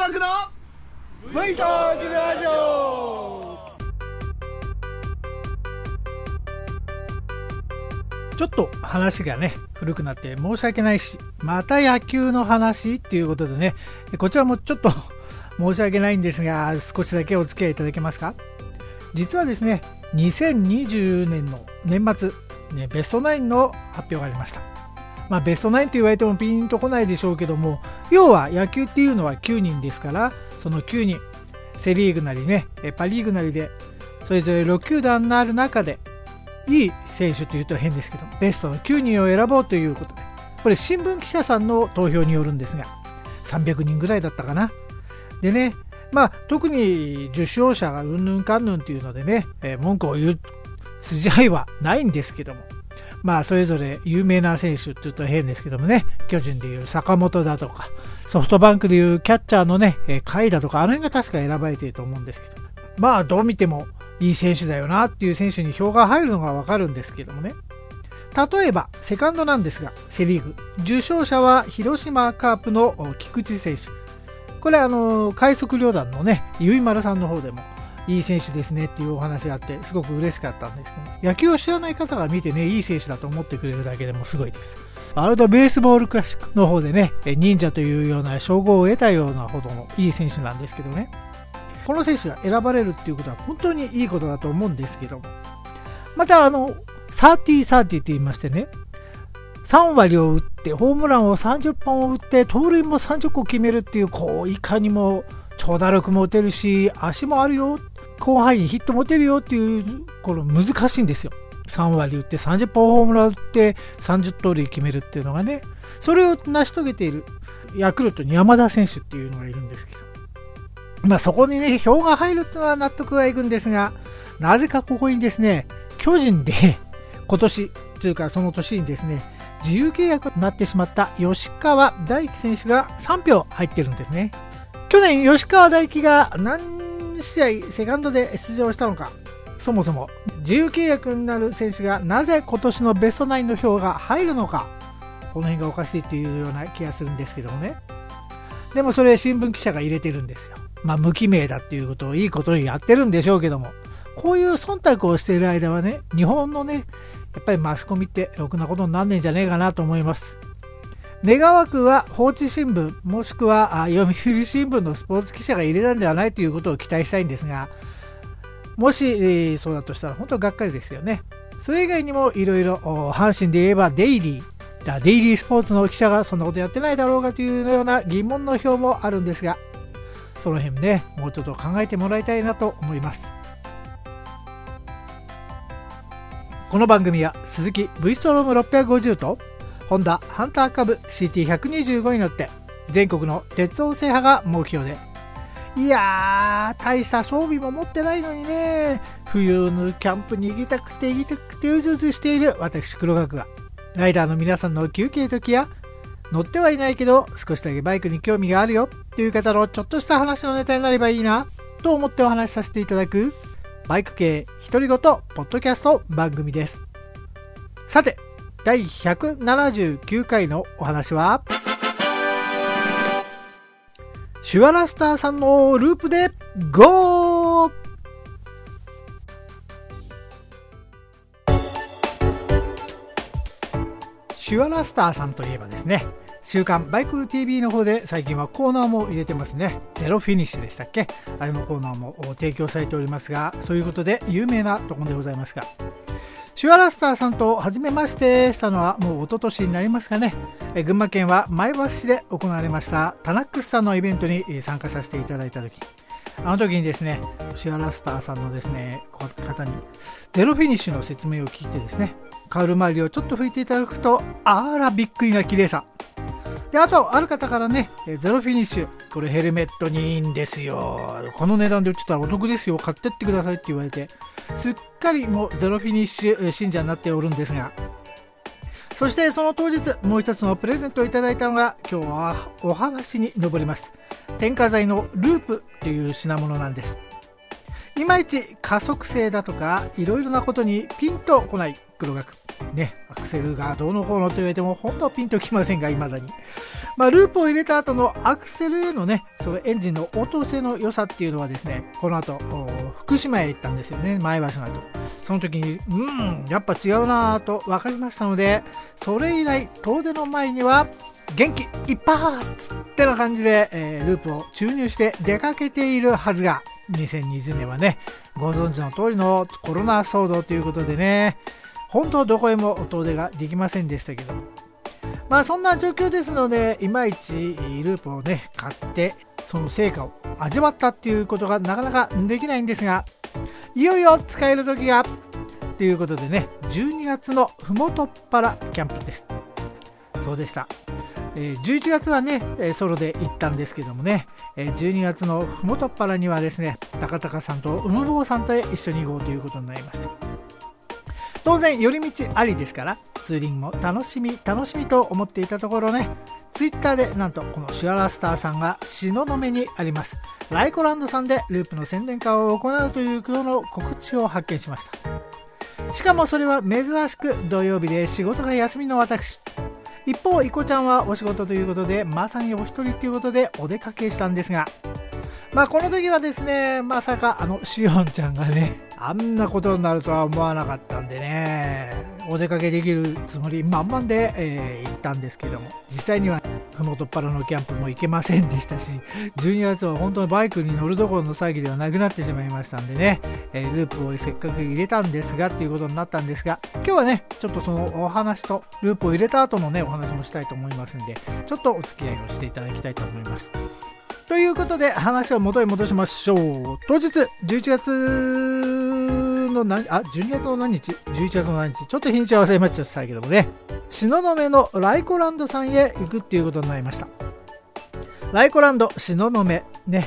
学のファイターズラジオ。ちょっと話がね古くなって申し訳ないし、また野球の話っていうことでね、こちらもちょっと申し訳ないんですが、少しだけお付き合いいただけますか。実はですね、2020年の年末、ね、ベストナインの発表がありました。ベストナインと言われてもピンとこないでしょうけども、要は野球っていうのは9人ですから、その9人セリーグなりねパリーグなりでそれぞれ6球団のある中でいい選手というと変ですけど、ベストの9人を選ぼうということで、これ新聞記者さんの投票によるんですが、300人ぐらいだったかな。でね、特に受賞者がうんぬんかんぬんっていうのでね、文句を言う筋合いはないんですけども、それぞれ有名な選手っていうと変ですけどもね、巨人でいう坂本だとか、ソフトバンクでいうキャッチャーのね甲斐だとか、あの辺が確か選ばれていると思うんですけど、どう見てもいい選手だよなっていう選手に票が入るのがわかるんですけどもね。例えばセカンドなんですが、セリーグ受賞者は広島カープの菊池選手。これ快速旅団のねゆいまるさんの方でもいい選手ですねっていうお話があって、すごく嬉しかったんですけど、野球を知らない方が見てね、いい選手だと思ってくれるだけでもすごいです。ワールドベースボールクラシックの方でね、忍者というような称号を得たようなほどのいい選手なんですけどね、この選手が選ばれるっていうことは本当にいいことだと思うんですけども、また30-30って言いましてね、3割を打ってホームランを30本を打って盗塁も30個決めるっていう、いかにも長打力も打てるし足もあるよ、広範囲にヒットも打てるよっていう、これ難しいんですよ。3割打って30本ホームラン打って30盗塁決めるっていうのがね、それを成し遂げているヤクルトに山田選手っていうのがいるんですけど、そこにね票が入るっていうのは納得がいくんですが、なぜかここにですね、巨人で今年というかその年にですね自由契約になってしまった吉川大輝選手が3票入ってるんですね。去年吉川大輝が何試合セカンドで出場したのか、そもそも自由契約になる選手がなぜ今年のベストナインの票が入るのか、この辺がおかしいというような気がするんですけどもね。でもそれ新聞記者が入れてるんですよ。無記名だっていうことをいいことにやってるんでしょうけども、こういう忖度をしている間はね、日本のねやっぱりマスコミってろくなことになんねえんじゃねえかなと思います。願わくは放置新聞もしくは読売新聞のスポーツ記者が入れたんではないということを期待したいんですが、もし、そうだとしたら本当がっかりですよね。それ以外にもいろいろ、阪神で言えばデイリースポーツの記者がそんなことやってないだろうかというような疑問の票もあるんですが、その辺ねもうちょっと考えてもらいたいなと思います。この番組は鈴木 V ストローム650とホンダハンターカブ CT125 に乗って全国の鉄道制覇が目標で、いやー大した装備も持ってないのにね、冬のキャンプに行きたくてうずうずしている私黒学が、ライダーの皆さんの休憩時や乗ってはいないけど少しだけバイクに興味があるよっていう方のちょっとした話のネタになればいいなと思ってお話しさせていただくバイク系独り言ポッドキャスト番組です。さて第179回のお話はシュワラスターさんのループでゴー。シュワラスターさんといえばですね、週刊バイク TV の方で最近はコーナーも入れてますね。ゼロフィニッシュでしたっけ、あれのコーナーも提供されておりますが、そういうことで有名なところでございますが、シュワラスターさんと初めましてしたのはもう一昨年になりますかね。群馬県は前橋市で行われましたタナックスさんのイベントに参加させていただいた時、あの時にですねシュワラスターさんのですね方にゼロフィニッシュの説明を聞いてですね、カウル周りをちょっと拭いていただくと、あらびっくりな綺麗さで、あとある方からね、ゼロフィニッシュこれヘルメットにいいんですよ、この値段で売ってたらお得ですよ、買ってってくださいって言われて、すっかりもうゼロフィニッシュ信者になっておるんですが、そしてその当日もう一つのプレゼントをいただいたのが今日はお話に上ります添加剤のループという品物なんです。いまいち加速性だとかいろいろなことにピンとこない黒学、 ね、アクセルがどうのこうのと言われても本当はピンときませんが、未だに。ループを入れた後のアクセルへのね、そのエンジンの応答性の良さっていうのはですね、この後、福島へ行ったんですよね、前橋の後。その時に、やっぱ違うなぁと分かりましたので、それ以来、遠出の前には、元気いっぱいってな感じで、ループを注入して出かけているはずが、2020年はね、ご存知の通りのコロナ騒動ということでね、本当どこへも遠出ができませんでしたけど、そんな状況ですので、いまいちループをね買ってその成果を味わったっていうことがなかなかできないんですが、いよいよ使える時がということでね、12月のふもとっぱらキャンプです。そうでした。11月はねソロで行ったんですけどもね、12月のふもとっぱらにはですね、高高さんとうむぼうさんと一緒に行こうということになりました。当然寄り道ありですから、ツーリングも楽しみと思っていたところね、ツイッターでなんとこのシュアラスターさんが東雲にありますライコランドさんでループの宣伝会を行うということの告知を発見しました。しかもそれは珍しく土曜日で仕事が休みの私。一方いこちゃんはお仕事ということで、まさにお一人ということでお出かけしたんですが、この時はですね、まさかしおんちゃんがねあんなことになるとは思わなかったんでね、お出かけできるつもり満々で、行ったんですけども、実際にはふもとっぱらのキャンプも行けませんでしたし、12月は本当にバイクに乗るどころの騒ぎではなくなってしまいましたんでね、ループをせっかく入れたんですがっていうことになったんですが、今日はねちょっとそのお話とループを入れた後のねお話もしたいと思いますんで、ちょっとお付き合いをしていただきたいと思います。ということで話を元に戻しましょう。当日11月の12月の何日 ?11 月の何日ちょっと日にちは忘れましたけどもね、東雲のライコランドさんへ行くっていうことになりました。ライコランド東雲ね、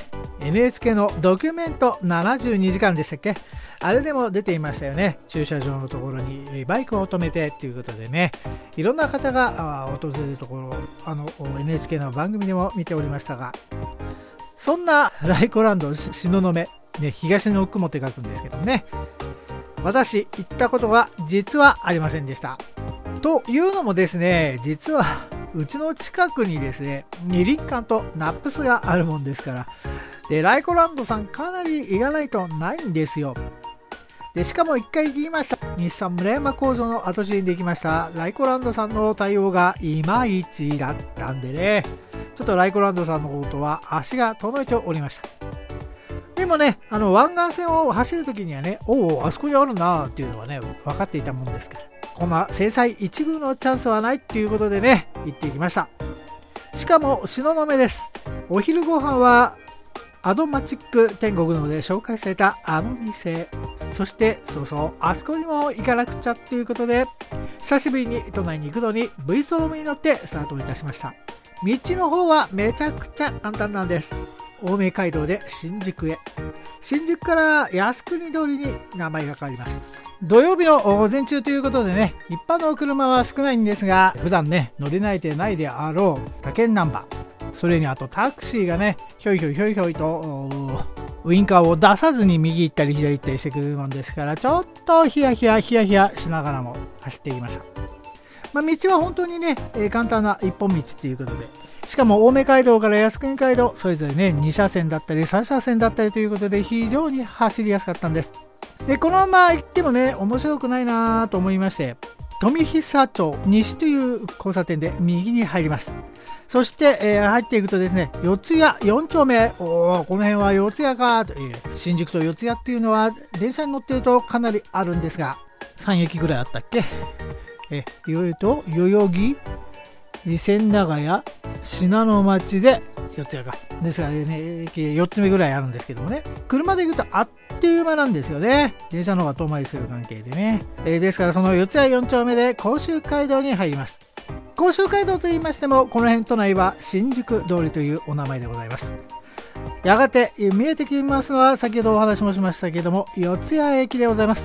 NHK のドキュメント72時間でしたっけ、あれでも出ていましたよね。駐車場のところにバイクを止めてっていうことでね、いろんな方が訪れるところ、NHK の番組でも見ておりましたが、そんなライコランド東雲ね、東の雲って書くんですけどね、私行ったことが実はありませんでした。というのもですね、実はうちの近くにですね二輪館とナップスがあるもんですから、でライコランドさんかなり行かないとないんですよ。でしかも一回行きました、日産村山工場の跡地にできましたライコランドさんの対応がいまいちだったんでね、ちょっとライコランドさんのことは足が遠いておりました。でもね、湾岸線を走るときにはね、あそこにあるなっていうのはね分かっていたもんですから、こんな制裁一遇のチャンスはないっていうことでね行ってきました。しかも東雲です。お昼ご飯はアドマチック天国ので紹介された店、そしてあそこにも行かなくちゃっていうことで、久しぶりに都内に行くのに V ストロームに乗ってスタートいたしました。道の方はめちゃくちゃ簡単なんです。青梅街道で新宿へ、新宿から靖国通りに名前が変わります。土曜日の午前中ということでね、一般の車は少ないんですが、普段ね乗れないでないであろう他県ナンバー、それにあとタクシーがねひょいひょいとウインカーを出さずに右行ったり左行ったりしてくるもんですから、ちょっとヒヤヒヤしながらも走っていきました。道は本当にね簡単な一本道っていうことで、しかも青梅街道から靖国街道それぞれね2車線だったり3車線だったりということで非常に走りやすかったんです。でこのまま行ってもね面白くないなと思いまして、富久町西という交差点で右に入ります。そして、入っていくとですね、四谷4丁目、この辺は四谷かと、新宿と四谷っていうのは電車に乗っているとかなりあるんですが、3駅ぐらいあったっけ、いろいろと代々木、千駄ヶ谷、信濃町で四谷かですからね、駅4つ目ぐらいあるんですけどもね、車で行くとあっという間なんですよね。電車の方が遠回りする関係でね、ですからその四谷4丁目で甲州街道に入ります。甲州街道と言いましても、この辺都内は新宿通りというお名前でございます。やがて見えてきますのは先ほどお話もしましたけども、四谷駅でございます。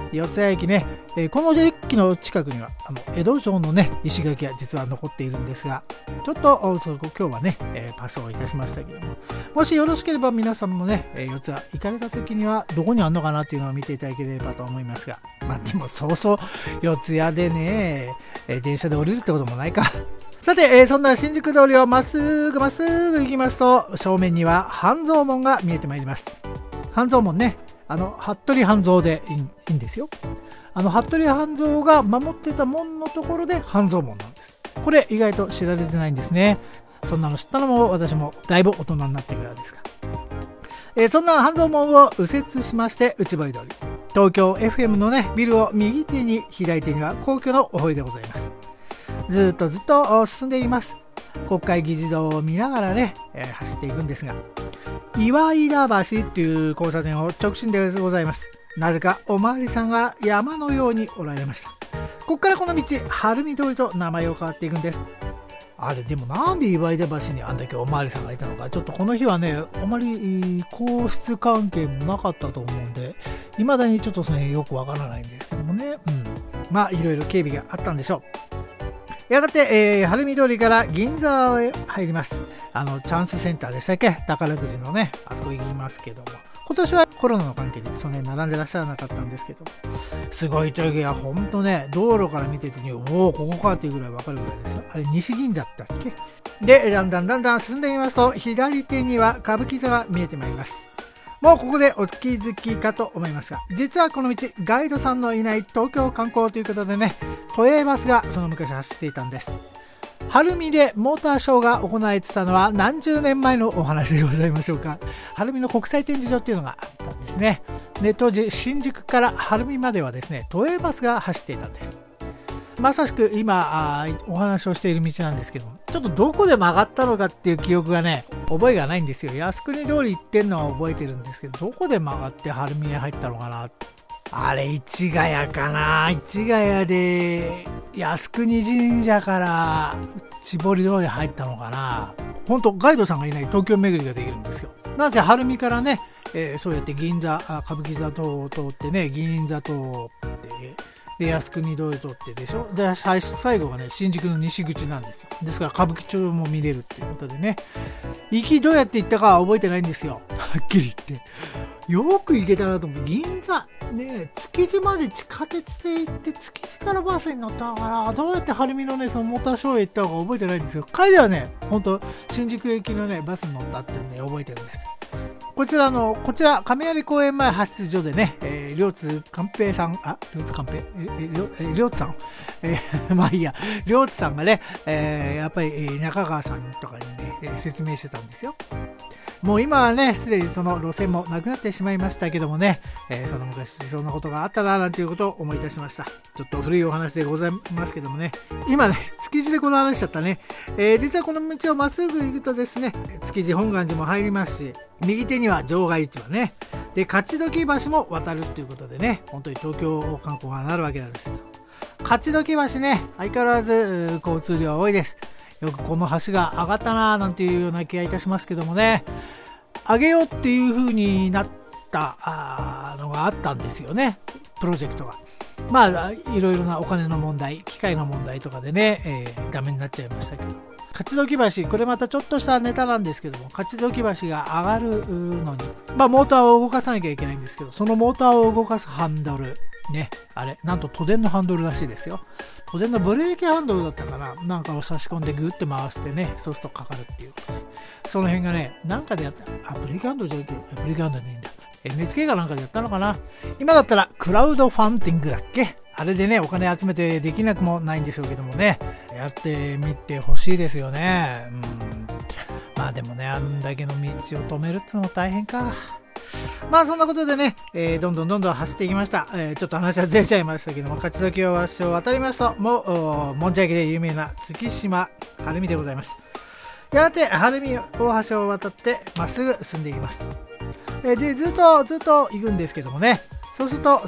四ツ谷駅ね、この駅の近くには江戸城のね石垣が実は残っているんですが、ちょっと今日はね、パスをいたしましたけども、もしよろしければ皆さんもね、四ツ谷行かれた時にはどこにあるのかなっていうのを見ていただければと思いますが、でもそうそう四ツ谷でね、電車で降りるってこともないか。さて、そんな新宿通りをまっすぐ行きますと、正面には半蔵門が見えてまいります。半蔵門ね、服部半蔵でいいんですよ。服部半蔵が守ってた門のところで半蔵門なんです。これ意外と知られてないんですね。そんなの知ったのも私もだいぶ大人になってからですが、そんな半蔵門を右折しまして内堀通り、東京 FM のねビルを右手に左手には皇居のお堀でございます。ずっと進んでいます。国会議事堂を見ながらね、走っていくんですが、岩井田橋っていう交差点を直進でございます。なぜかおまわりさんが山のようにおられました。ここからこの道晴海通りと名前を変わっていくんです。あれでもなんで岩井田橋にあんだけおまわりさんがいたのか、ちょっとこの日はねあまり皇室関係もなかったと思うんで、未だにちょっとそれよくわからないんですけどもね、いろいろ警備があったんでしょう。やがて、晴海通りから銀座へ入ります。チャンスセンターでしたっけ、宝くじのね、あそこ行きますけども、今年はコロナの関係でその辺並んでらっしゃらなかったんですけど、すごい時はほんとね、道路から見ててに、ここかっていうぐらいわかるぐらいですよ。あれ西銀座だっけで、だんだん進んでみますと、左手には歌舞伎座が見えてまいります。もうここでお気づきかと思いますが、実はこの道ガイドさんのいない東京観光ということでね、都営バスがその昔走っていたんです。晴海でモーターショーが行われてたのは何十年前のお話でございましょうか。晴海の国際展示場っていうのがあったんですね。で、当時新宿から晴海まではですね、都営バスが走っていたんです。まさしく今お話をしている道なんですけども、ちょっとどこで曲がったのかっていう記憶がね、覚えがないんですよ。靖国通り行ってんのは覚えてるんですけど、どこで曲がって晴海へ入ったのかな。あれ市ヶ谷かな。市ヶ谷で靖国神社から内堀通り入ったのかな。ほんとガイドさんがいない東京巡りができるんですよ。なぜ晴海からね、そうやって銀座歌舞伎座を通ってね、銀座通ってで靖国通り通ってでしょ。で最後がね新宿の西口なんですよ。ですから歌舞伎町も見れるっていうことでね、行きどうやって行ったかは覚えてないんですよ、はっきり言って。よく行けたなと思って、銀座ね、築地まで地下鉄で行って築地からバスに乗ったから、どうやって晴海のねそのモーターショーへ行ったか覚えてないんですよ。帰りはね本当新宿駅のねバスに乗ったってね覚えてるんです。こちら亀有公園前発出所でね、両津寛平さん、両津さん、いいや、両津さんがね、やっぱり中川さんとかにね、説明してたんですよ。もう今はね、すでにその路線もなくなってしまいましたけどもね、その昔そんなことがあったななんていうことを思い出しました。ちょっと古いお話でございますけどもね、今ね、築地でこの話しちゃったね。実はこの道をまっすぐ行くとですね、築地本願寺も入りますし、右手には場外市場ね。で、勝鬨橋も渡るっていうことでね、本当に東京観光がなるわけなんですけど、勝鬨橋ね、相変わらず交通量は多いです。よくこの橋が上がったなーなんていうような気がいたしますけどもね、上げようっていう風になったのがあったんですよね、プロジェクトが。いろいろなお金の問題、機械の問題とかでね、ダメになっちゃいましたけど、勝鬨橋、これまたちょっとしたネタなんですけども、勝鬨橋が上がるのに、モーターを動かさなきゃいけないんですけど、そのモーターを動かすハンドルね、あれなんと都電のハンドルらしいですよ。都電のブレーキハンドルだったかな、なんかを差し込んでグッて回してね、そうするとかかるっていうことで、その辺がね、なんかでやった、ブレーキハンドルじゃなくて、ブレーキハンドルでいいんだ、 NHK かなんかでやったのかな。今だったらクラウドファンディングだっけ、あれでねお金集めてできなくもないんでしょうけどもね、やってみてほしいですよね。でもね、あんだけの道を止めるってのも大変か。そんなことでね、どんどん走っていきました。ちょっと話はずれちゃいましたけども、勝鬨橋を渡りますと、もうもんじゃ焼きで有名な月島晴海でございます。やがて晴海大橋を渡ってまっすぐ進んでいきます。でずっと行くんですけどもね、そうすると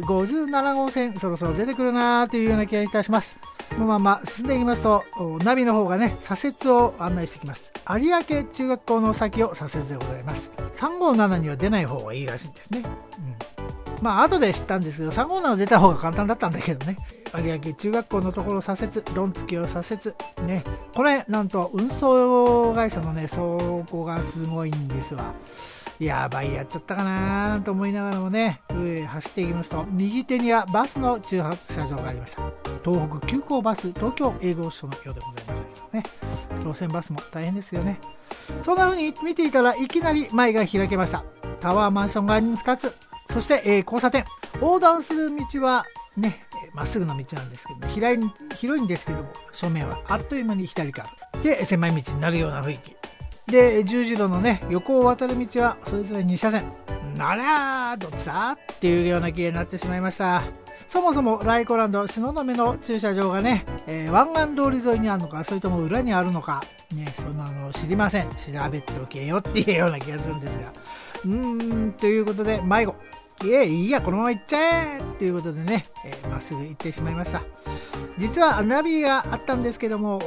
357号線そろそろ出てくるなというような気がいたします。このまま進んでいきますと、ナビの方がね左折を案内してきます。有明中学校の先を左折でございます。357には出ない方がいいらしいんですね。 まあ後で知ったんですけど、3号なの出た方が簡単だったんだけどね。有明中学校のところ左折、ドン付きを左折ね。これなんと運送会社のね倉庫がすごいんですわ。やばい、やっちゃったかなと思いながらもね、上へ走っていきますと、右手にはバスの駐車場がありました。東北急行バス東京営業所のようでございましたけどね。路線バスも大変ですよね。そんな風に見ていたらいきなり前が開けました。タワーマンションが2つ、そして、交差点、横断する道はねまっすぐの道なんですけど、広いんですけども、正面はあっという間に左からで狭い道になるような雰囲気で、十字路のね横を渡る道はそれぞれ2車線。あらどっちだっていうような気になってしまいました。そもそもライコランド東雲の駐車場がね、湾岸通り沿いにあるのか、それとも裏にあるのかね、そんなの知りません。調べておけよっていうような気がするんですが、ということで迷子、いいやこのまま行っちゃえっていうことでね、まっすぐ行ってしまいました。実はナビがあったんですけども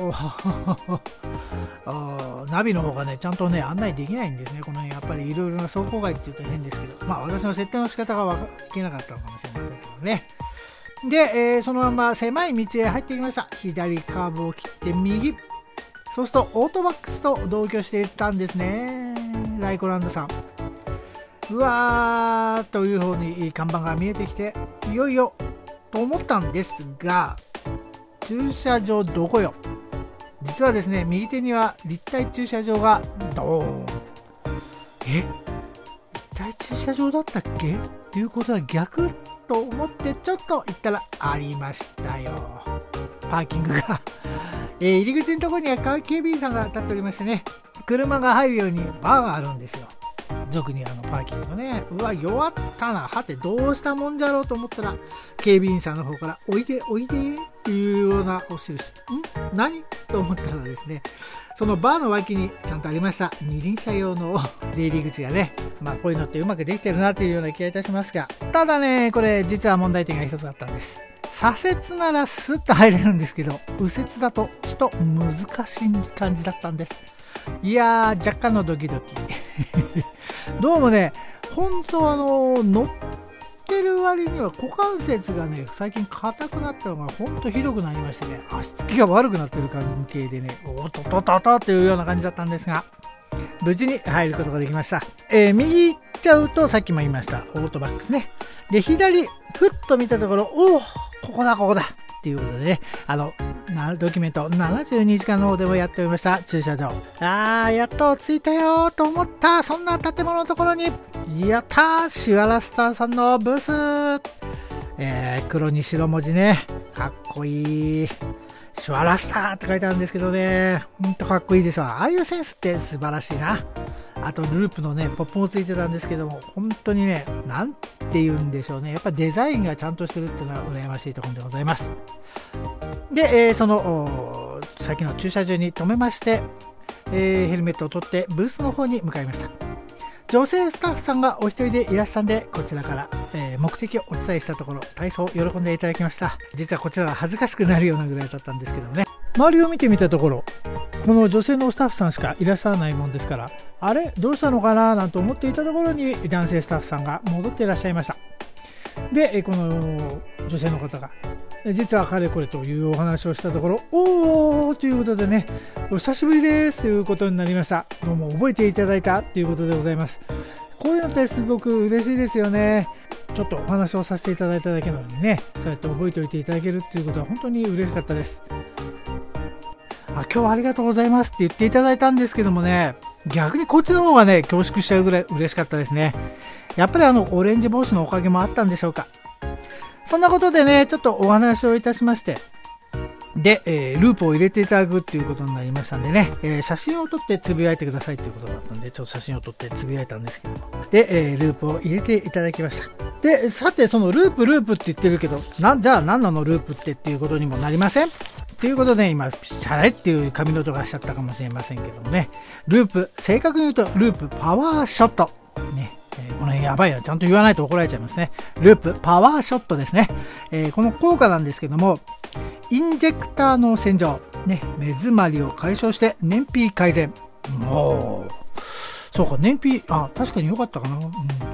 ナビの方がねちゃんとね案内できないんですね。このやっぱりいろいろな走行外って言うと変ですけど、まあ私の設定の仕方がいけなかったのかもしれませんけどね。で、そのまま狭い道へ入ってきました。左カーブを切って右、そうするとオートバックスと同居していたんですね、ライコランドさん。うわーという方に看板が見えてきて、いよいよと思ったんですが、駐車場どこよ。実はですね、右手には立体駐車場がドーン。立体駐車場だったっけということは逆と思ってちょっと行ったらありましたよ、パーキングが入り口のところには警備員さんが立っておりましてね、車が入るようにバーがあるんですよ。俗にパーキングのね。うわ弱ったな、はてどうしたもんじゃろうと思ったら、警備員さんの方からおいでおいでっていうようなお印。何と思ったらですね、そのバーの脇にちゃんとありました二輪車用の出入り口がね、まあこういうのってうまくできてるなというような気がいたしますが、ただねこれ実は問題点が一つあったんです。左折ならスッと入れるんですけど、右折だとちょっと難しい感じだったんです。いやー若干のドキドキどうもね、本当乗ってる割には股関節がね最近硬くなったのが本当ひどくなりましてね、足つきが悪くなってる関係でね、おっとっとっとっとというような感じだったんですが、無事に入ることができました。右行っちゃうとさっきも言いましたオートバックスね。で左ふっと見たところ、ここだっていうことでね、ドキュメント72時間の方でもやっておりました駐車場。やっと着いたよと思ったそんな建物のところに、やったー、シュアラスターさんのブース、黒に白文字ね、かっこいい。シュアラスターって書いてあるんですけどね、ほんとかっこいいですわ。ああいうセンスって素晴らしいな。あとループのねポップもついてたんですけども、本当にねなんて言うんでしょうね、やっぱデザインがちゃんとしてるっていうのは羨ましいところでございます。で、その先の駐車場に停めまして、ヘルメットを取ってブースの方に向かいました。女性スタッフさんがお一人でいらしたんで、こちらから、目的をお伝えしたところ大層喜んでいただきました。実はこちらは恥ずかしくなるようなぐらいだったんですけどね、周りを見てみたところこの女性のスタッフさんしかいらっしゃらないもんですから、あれどうしたのかななんて思っていたところに男性スタッフさんが戻っていらっしゃいました。でこの女性の方が実はかれこれというお話をしたところ、おーということでね、お久しぶりですということになりました。どうも覚えていただいたということでございます。こういうのってすごく嬉しいですよね。ちょっとお話をさせていただいただけなのにね、そうやって覚えておいていただけるっていうことは本当に嬉しかったです。今日はありがとうございますって言っていただいたんですけどもね、逆にこっちの方がね恐縮しちゃうぐらい嬉しかったですね。やっぱりオレンジ帽子のおかげもあったんでしょうか。そんなことでねちょっとお話をいたしまして、で、ループを入れていただくっていうことになりましたんでね、写真を撮ってつぶやいてくださいっていうことだったんで、ちょっと写真を撮ってつぶやいたんですけども、で、ループを入れていただきました。でさてそのループって言ってるけど、じゃあ何なのループっていうことにもなりませんということで、今シャレっていう髪の音がしちゃったかもしれませんけどもね、ループ、正確に言うとループパワーショットね、この辺やばいな、ちゃんと言わないと怒られちゃいますね。ループパワーショットですね。この効果なんですけども、インジェクターの洗浄ね、目詰まりを解消して燃費改善。そうか、燃費確かに良かったかな、つ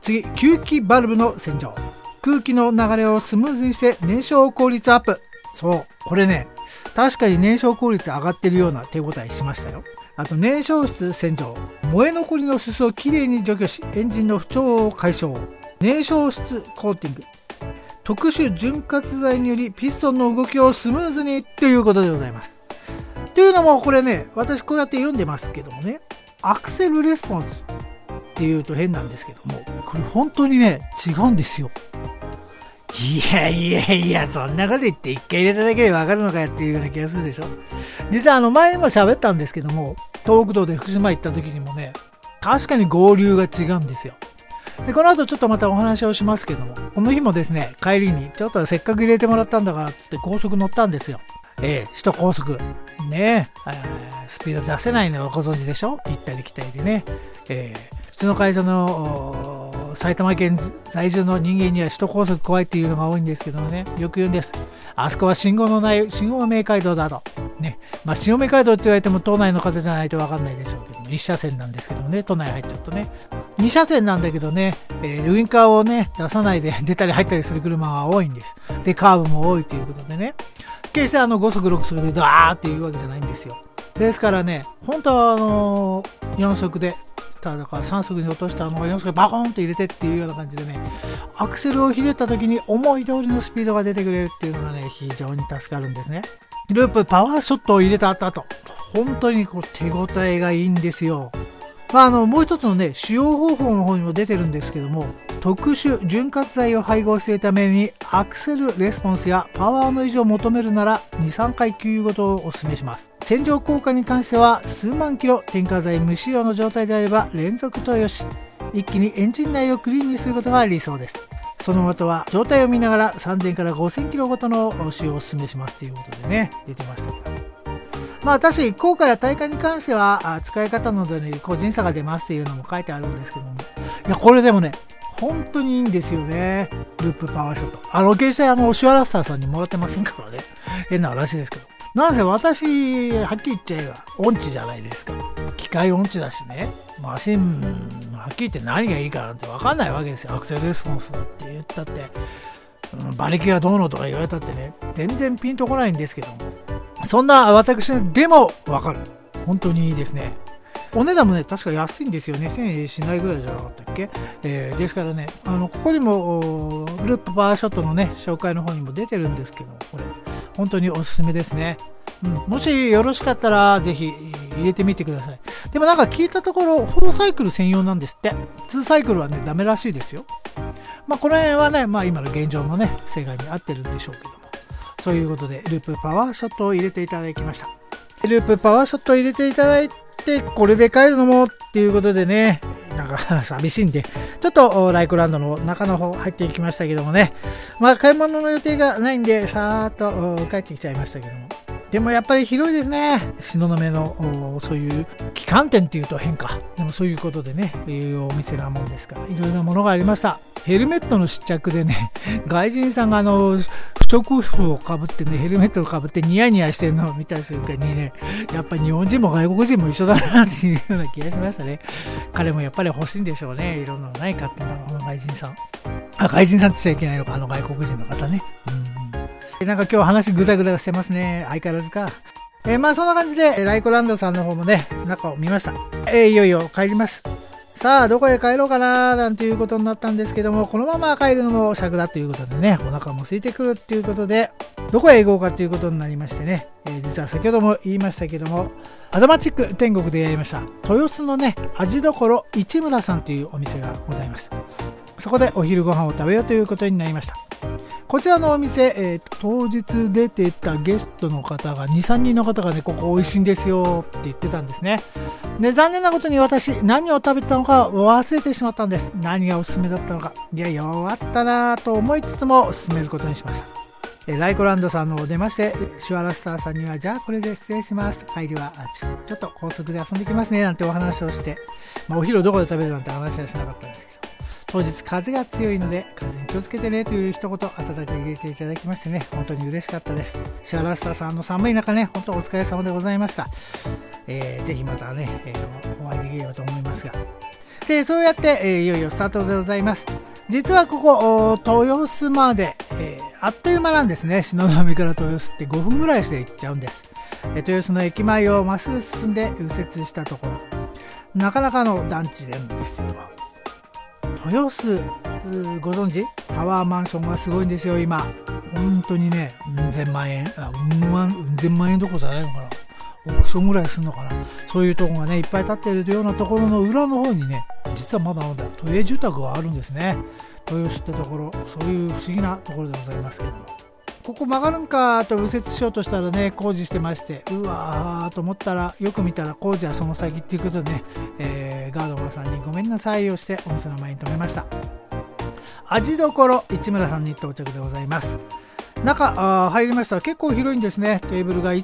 次、吸気バルブの洗浄。空気の流れをスムーズにして燃焼効率アップ。そう、これね、確かに燃焼効率上がってるような手応えしましたよ。あと、燃焼室洗浄。燃え残りのすすをきれいに除去し、エンジンの不調を解消。燃焼室コーティング。特殊潤滑剤によりピストンの動きをスムーズにということでございます。というのもこれね、私こうやって読んでますけどもね、アクセルレスポンスっていうと変なんですけども、これ本当にね、違うんですよ。いや、そんなこと言って一回入れただけでわかるのかよっていうような気がするでしょ。実は前にも喋ったんですけども、東北道で福島行った時にもね、確かに合流が違うんですよ。で、この後ちょっとまたお話をしますけども、この日もですね、帰りにちょっとせっかく入れてもらったんだからつって高速乗ったんですよ。首都高速。ね、スピード出せないのはご存知でしょ？行ったり来たりでね。うちの会社の埼玉県在住の人間には首都高速怖いっていうのが多いんですけどもね、よく言うんです。あそこは信号のない信号明街道だと。ね。まあ、信号明街道って言われても都内の方じゃないと分かんないでしょうけども、1車線なんですけどもね、都内入っちゃうとね。2車線なんだけどね、ウインカーをね、出さないで出たり入ったりする車が多いんです。で、カーブも多いということでね。決して5速6速でダーっていうわけじゃないんですよ。ですからね、本当は4速で、だから3速に落とした4速でバコーンと入れてっていうような感じでね、アクセルをひねった時に思い通りのスピードが出てくれるっていうのがね、非常に助かるんですね。ループパワーショットを入れた後、本当に手応えがいいんですよ。もう一つのね、使用方法の方にも出てるんですけども、特殊潤滑剤を配合しているためにアクセルレスポンスやパワーの維持を求めるなら 2,3 回給油ごとをお勧めします。洗浄効果に関しては数万キロ添加剤無使用の状態であれば連続投与し、一気にエンジン内をクリーンにすることが理想です。その後は状態を見ながら 3,000 から 5,000 キロごとの使用をお勧めしますということでね、出てましたけど。私、効果や体感に関しては使い方などに個人差が出ますっていうのも書いてあるんですけども、いや、これでもね、本当にいいんですよね。ループパワーショット。決してシュアラスターさんにもらってませんからね。変な話ですけど。なんせ私、はっきり言っちゃえば、音痴じゃないですか。機械音痴だしね。マシン、はっきり言って何がいいかなんて分かんないわけですよ。アクセルレスポンスだって言ったって、馬力がどうのとか言われたってね、全然ピンとこないんですけども。そんな私でも分かる。本当にいいですね。お値段もね、確か安いんですよね。1000円しないぐらいじゃなかったっけ？ですからね、ここにも、ループパワーショットのね、紹介の方にも出てるんですけど、これ、本当におすすめですね。もしよろしかったら、ぜひ入れてみてください。でもなんか聞いたところ、4サイクル専用なんですって。2サイクルはね、ダメらしいですよ。この辺はね、今の現状のね、世界に合ってるんでしょうけども。そういうことで、ループパワーショットを入れていただきました。ループパワーショットを入れていただいて、これで帰るのもっていうことでね、なんか寂しいんで、ちょっとライクランドの中の方入っていきましたけどもね、買い物の予定がないんで、さーっと帰ってきちゃいましたけども。でもやっぱり広いですね。東雲のそういう旗艦店っていうと変か。でもそういうことでね、いうお店なもんですから、いろいろなものがありました。ヘルメットの試着でね、外人さんが不織布をかぶってね、ヘルメットをかぶってニヤニヤしてるのを見た瞬間にね、やっぱり日本人も外国人も一緒だなっていうような気がしましたね。彼もやっぱり欲しいんでしょうね。いろんなのないかっていうの外人さん。外人さんって言っちゃいけないのか、外国人の方ね。なんか今日話グダグダしてますね。相変わらずか。そんな感じで、ライコランドさんの方もね、中を見ました。いよいよ帰ります。さあ、どこへ帰ろうかななんていうことになったんですけども、このまま帰るのも尺だということでね、お腹も空いてくるっていうことで、どこへ行こうかということになりましてね、実は先ほども言いましたけども、アドマチック天国でやりました、豊洲のね、味どころ市村さんというお店がございます。そこでお昼ご飯を食べようということになりました。こちらのお店、当日出てたゲストの方が 2,3 人の方がね、ここ美味しいんですよって言ってたんですね。で、残念なことに私何を食べてたのか忘れてしまったんです。何がおすすめだったのか。いや、弱ったなと思いつつも進めることにしました。ライコランドさんのを出まして、シュアラスターさんには、じゃあこれで失礼します。帰りはちょっと高速で遊んできますねなんてお話をして、お昼どこで食べるなんて話はしなかったんですけど、当日風が強いので風に気をつけてねという一言温かく入れていただきましてね、本当に嬉しかったです。シュアラスターさんの寒い中ね、本当お疲れ様でございました。ぜひまたね、お会いできればと思いますが、 さて、そうやって、いよいよスタートでございます。実はここ豊洲まで、あっという間なんですね。東雲から豊洲って5分ぐらいして行っちゃうんです。豊洲の駅前をまっすぐ進んで右折したところ、なかなかの団地なんですよ。豊洲ご存知？タワーマンションがすごいんですよ今。本当にね、1000万円1000万円どころじゃないのかな、オークションぐらいするのかな、そういうところがねいっぱい建っているようなところの裏の方にね、実はまだまだ都営住宅があるんですね。豊洲ってところ、そういう不思議なところでございますけども、ここ曲がるんかと右折しようとしたらね、工事してまして、うわーと思ったら、よく見たら工事はその先っていうことでね、ガードマンさんにごめんなさいをしてお店の前に止めました。味どころ市村さんに到着でございます。中入りましたら結構広いんですね。テーブルが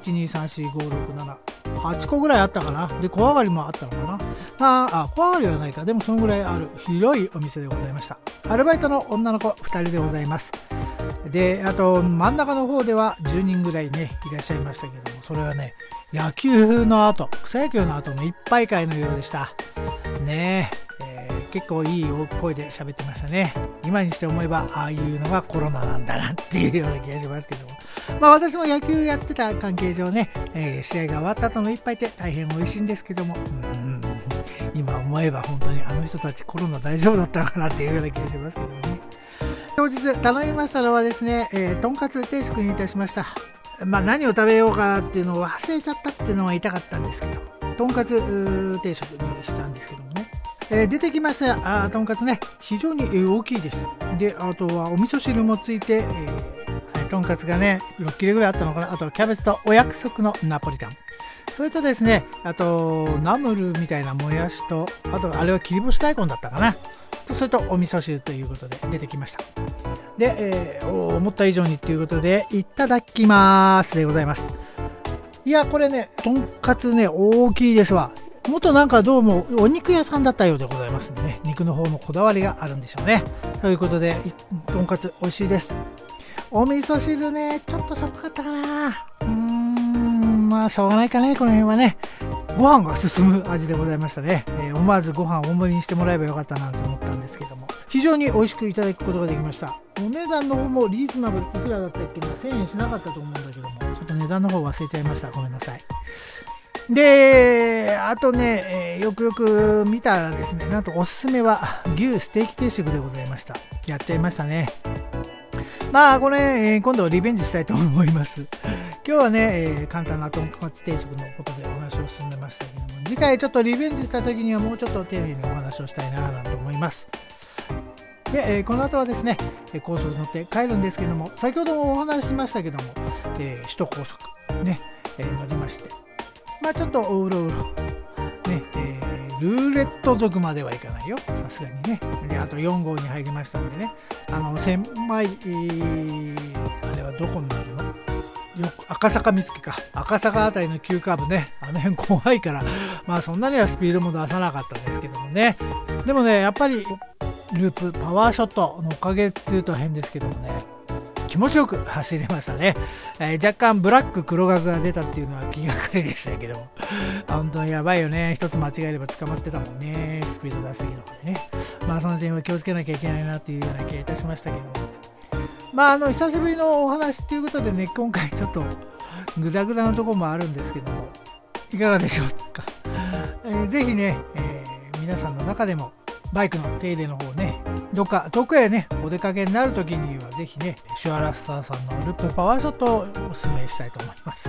1,2,3,4,5,6,7,8 個ぐらいあったかな。で小上がりもあったのかな。小上がりはないか、でもそのぐらいある広いお店でございました。アルバイトの女の子2人でございます。であと真ん中の方では10人ぐらいねいらっしゃいましたけども、それはね野球の後、草野球の後のいっぱい会のようでしたね。結構いい大声で喋ってましたね。今にして思えばああいうのがコロナなんだなっていうような気がしますけども、私も野球やってた関係上ね、試合が終わった後の一杯って大変美味しいんですけども、今思えば本当にあの人たちコロナ大丈夫だったのかなっていうような気がしますけどね。当日頼みましたのはですね、とんかつ定食にいたしました。何を食べようかなっていうのを忘れちゃったっていうのが痛かったんですけど、とんかつ定食にしたんですけどもね、出てきましたとんかつね、非常に大きいです。であとはお味噌汁もついて、とんかつがね6切れぐらいあったのかな。あとキャベツとお約束のナポリタン、それとですね、あとナムルみたいなもやしと、あとあれは切り干し大根だったかな、それとお味噌汁ということで出てきました。で、思った以上にということでいただきますでございます。いやこれね、とんかつね大きいですわ。元なんかどうもお肉屋さんだったようでございますんでね、肉の方のこだわりがあるんでしょうね。ということでとんかつ美味しいです。お味噌汁ねちょっとしょっぱかったかな。しょうがないかね、この辺はね。ご飯が進む味でございましたね。思わずご飯大盛りにしてもらえばよかったなと思ったんですけども、非常に美味しくいただくことができました。お値段の方もリーズナブル、いくらだったっけな、1000円しなかったと思うんだけども、ちょっと値段の方忘れちゃいました。ごめんなさい。であとね、よくよく見たらですね、なんとおすすめは牛ステーキ定食でございました。やっちゃいましたね。これ、今度リベンジしたいと思います。今日はね、簡単なとんかつ定食のことでお話を進めましたけども、次回ちょっとリベンジした時にはもうちょっと丁寧にお話をしたいなと思います。で、この後はですね、高速に乗って帰るんですけども、先ほどもお話ししましたけども、首都高速ね、乗りまして、ちょっとうろうろね、ルーレット族まではいかないよ、さすがにね。であと4号に入りましたんでね、狭い、あれはどこになるの、赤坂見附か、赤坂あたりの急カーブね、あの辺怖いから、そんなにはスピードも出さなかったですけどもね。でもねやっぱりループパワーショットのおかげっていうと変ですけどもね、気持ちよく走れましたね。若干ブラック黒額が出たっていうのは気がかりでしたけども、本当にやばいよね。一つ間違えれば捕まってたもんね、スピード出しすぎとかでね。その点は気をつけなきゃいけないなというような気がいたしましたけども、久しぶりのお話ということでね、今回ちょっとグダグダなところもあるんですけども、いかがでしょうか。ぜひね、皆さんの中でもバイクの手入れの方ね、どっか遠くへねお出かけになるときにはぜひね、シュアラスターさんのループパワーショットをお勧めしたいと思います。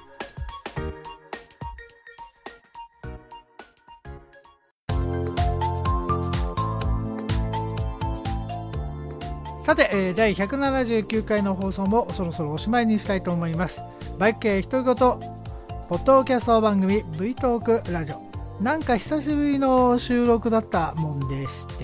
さて、第179回の放送もそろそろおしまいにしたいと思います。バイク系独り言ポッドキャスト番組 V トークラジオ、なんか久しぶりの収録だったもんでして、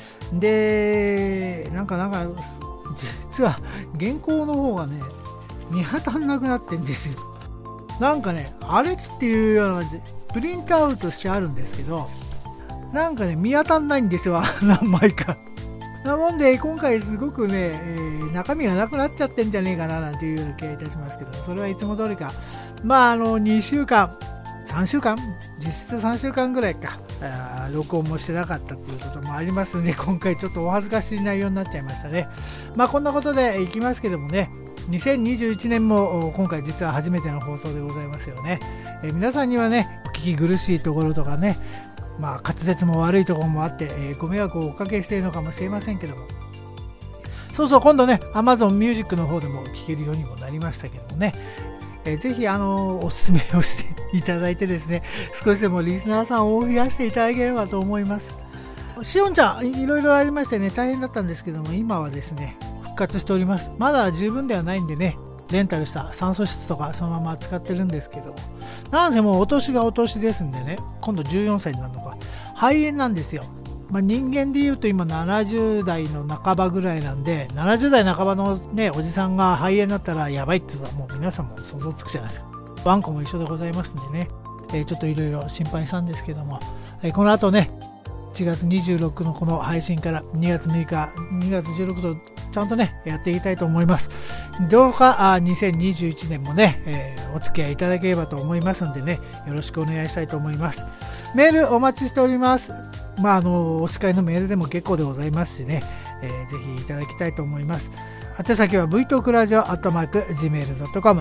でなんか実は原稿の方がね見当たんなくなってんですよ。なんかねあれっていうような感じでプリントアウトしてあるんですけど、なんかね見当たんないんですよ、何枚か。なもんで今回すごくね、中身がなくなっちゃってんじゃねえかななんていうような気がいたしますけど、それはいつも通りか。2週間 3週間実質3週間ぐらいか録音もしてなかったっていうこともありますので、今回ちょっとお恥ずかしい内容になっちゃいましたね。こんなことでいきますけどもね、2021年も今回実は初めての放送でございますよね。皆さんにはね、お聞き苦しいところとかね、滑舌も悪いところもあって、ご迷惑をおかけしているのかもしれませんけども、そう今度ね Amazon Music の方でも聴けるようにもなりましたけどもね、ぜひおすすめをしていただいてですね、少しでもリスナーさんを増やしていただければと思います。しおんちゃんいろいろありましてね、大変だったんですけども、今はですね復活しております。まだ十分ではないんでね、レンタルした酸素室とかそのまま使ってるんですけども、なんせもうお年がお年ですんでね、今度14歳になるのか、肺炎なんですよ。人間でいうと今70代の半ばぐらいなんで、70代半ばのねおじさんが肺炎になったらやばいっていうのはもう皆さんも想像つくじゃないですか。ワンコも一緒でございますんでね、ちょっといろいろ心配したんですけども、この後ね1月26のこの配信から2月6日2月16とちゃんとねやっていきたいと思います。どうか2021年もね、お付き合いいただければと思いますんでね、よろしくお願いしたいと思います。メールお待ちしております。お使いのメールでも結構でございますしね、ぜひいただきたいと思います。宛先は vtokradio@gmail.com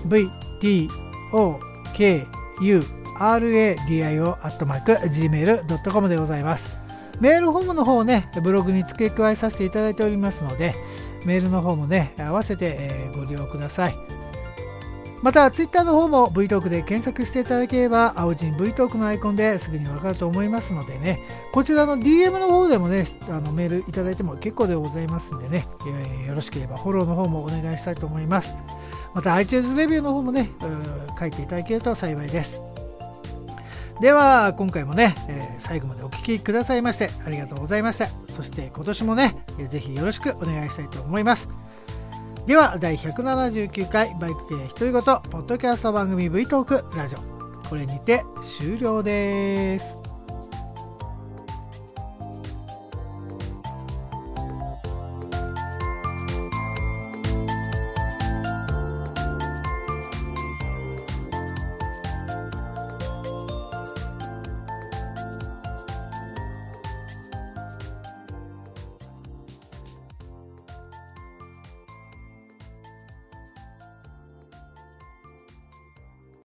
vtokradio@gmail.com でございます。メールフォームの方をねブログに付け加えさせていただいておりますので、メールの方もね合わせてご利用ください。またツイッターの方も vTalk で検索していただければ青字に vTalk のアイコンですぐに分かると思いますのでね、こちらの DM の方でもねメールいただいても結構でございますんでね、よろしければフォローの方もお願いしたいと思います。また iTunes レビューの方もね書いていただけると幸いです。では今回もね、最後までお聞きくださいましてありがとうございました。そして今年もねぜひよろしくお願いしたいと思います。では第179回バイク系独り言ポッドキャスト番組 vTalk ラジオ、これにて終了です。